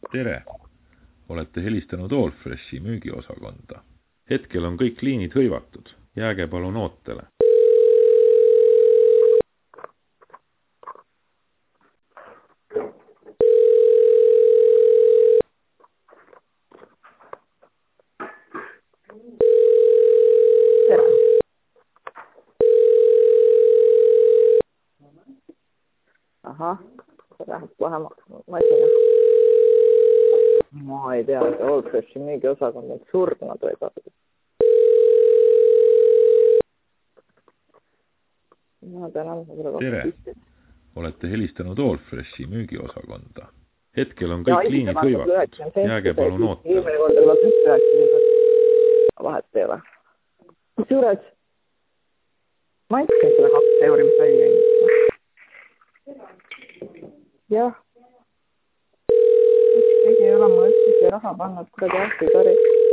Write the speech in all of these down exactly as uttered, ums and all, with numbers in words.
Tere! Olete helistanud Allfreshi müügiosakonda. Hetkel on kõik liinid hõivatud. Jääge palun ootele. Ahah, see läheb vähemaks masina. Ma ei tea, et Allfreshi müügiosakond on surnud või kasvõi. Ma tänan. Tere! Olete helistanud Allfreshi müügiosakonda. Hetkel on kõik liinid hõivatud. Jääge palun ootele. Eelmine kord oli üks üheksakümmend. Vahet ei ole. Mis juures? Ma ei tea selle kaks euri, mis välja ei. Jah. Üks ei ole ma üldse see raha pannud, kuidagi ahti tari.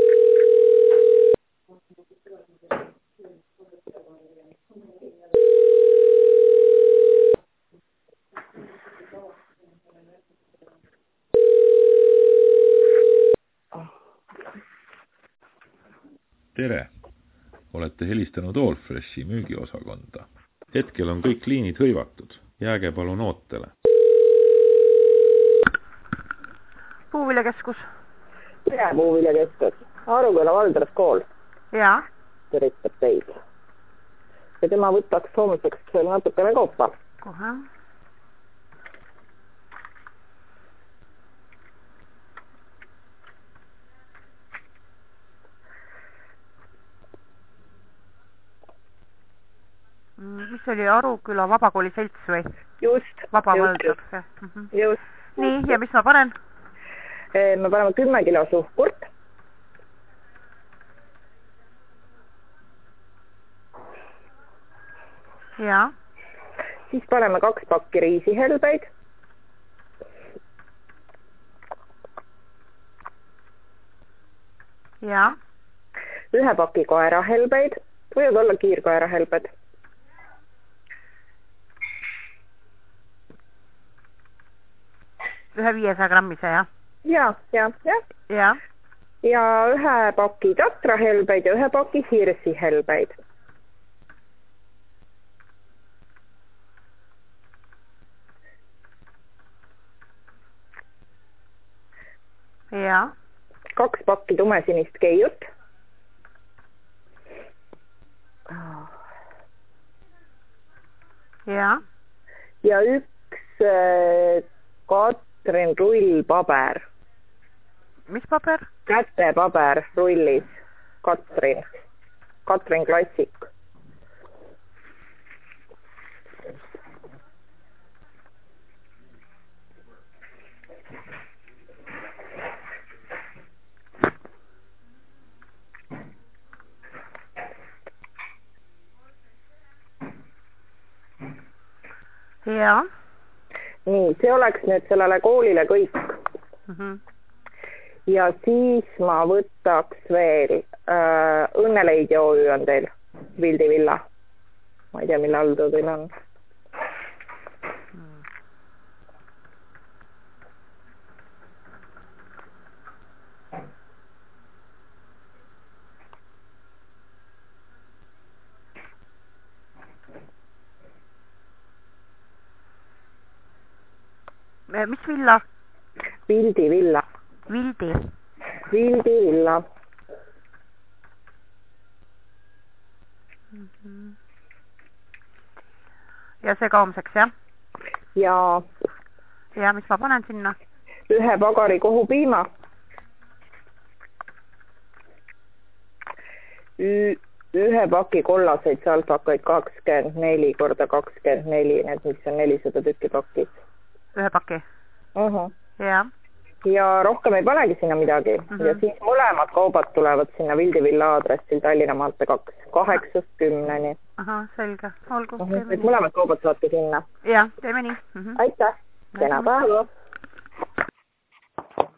Tere! Olete helistanud Allfreshi müügiosakonda. Hetkel on kõik liinid hõivatud. Jääge palun ootele. Puuviljakeskus. Tere, Puuviljakeskus. Aruküla Valdras kool. Jaa. Tervitab teid. Ja tema võtaks homseks veel natukene kaupa. Kohe. Mis oli Aruküla Vabakooli selts või? Just. Vaba just, Valdras. just. Mm -hmm. just. Nii, ja mis ma panen? Me paneme kümme kilo suhkurt. Jaa. Siis paneme kaks pakki riisihelbeid. Jaa. Ühe paki koerahelbeid. Võivad olla kiirkoerahelbed. Ühe viiesaja grammise, jah? Ja, ja, ja. Ja. Ja ühe paki tatrahelbeid ja ühe paki hirsihelbeid. Ja. Kaks pakki tumesinist keiut. Ja. Ja üks äh, Katrin rullpaber. Mis paber? Kätepaber rullis. Katrin. Katrin Klassik. Ja. Nii, see oleks nüüd sellele koolile kõik. Mm -hmm. Ja siis ma võtaks veel äh, Õnneleidi O Ü on teil. Vildi Villa. Ma ei tea, mille all ta teil on. Mis villa? Vildi Villa. Vildi. Vildi Villa. Mm -hmm. Ja see ka homseks, jah? Ja. Ja mis ma panen sinna? Ühe pagari kohupiima. Ü ühe paki kollaseid salsakaid kakskümmend neli korda kakskümmend neli, need mis on nelisada tükki pakis. Ühe paki? Uh -huh. Ja. Ja rohkem ei panegi sinna midagi. Uh -huh. Ja siis mõlemad kaubad tulevad sinna Vildi Villa aadressil Tallinna maantee kaks, kaheksast kümneni. Aha, selge. Olgu. Uh -huh. Et mõlemad kaubad saate sinna. Ja, teeme nii. Uh -huh. Aitäh. Kena päeva.